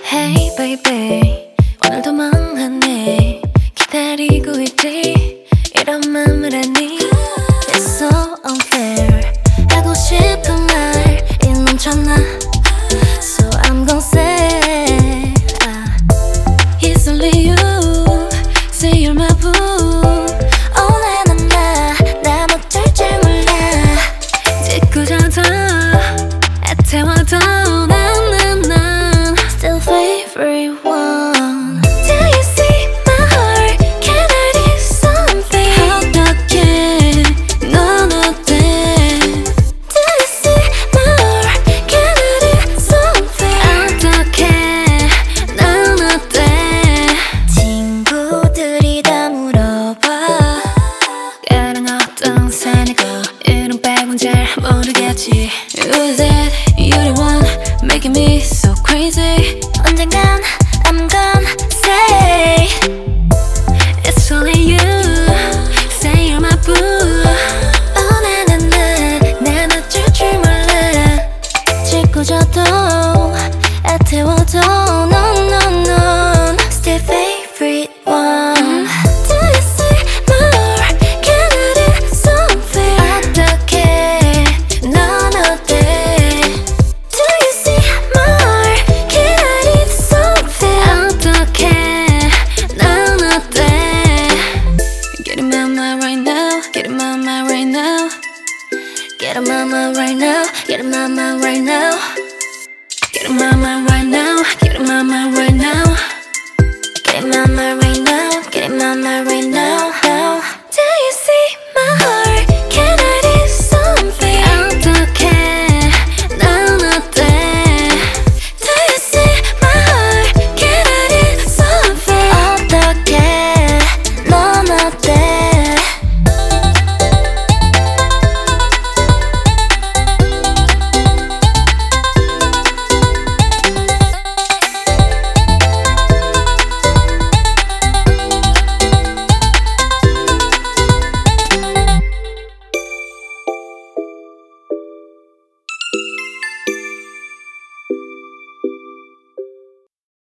Hey baby 오늘도 멍하네 기다리고 있지 이런 맘을 하니 It's so unfair 하고 싶은 말이 넘쳐나 So I'm gon' say It's only you Say you're my boo Oh 나 못할 줄 몰라 짓궂어도 애태워도 Still favorite one. Do you see my heart? Can I do something? 어떻게 넌 어때? Do you see my heart? Can I do something? 어떻게 넌 어때? 친구들이 다 물어봐 걔랑 어떤 사내고 이름 빼곤 잘 모르겠지 Who's that? You're the one making me so crazy 언젠간 I'm gonna say It's only you Say you're my boo 난 어쩔 줄 몰라 짓궂어도 애태워도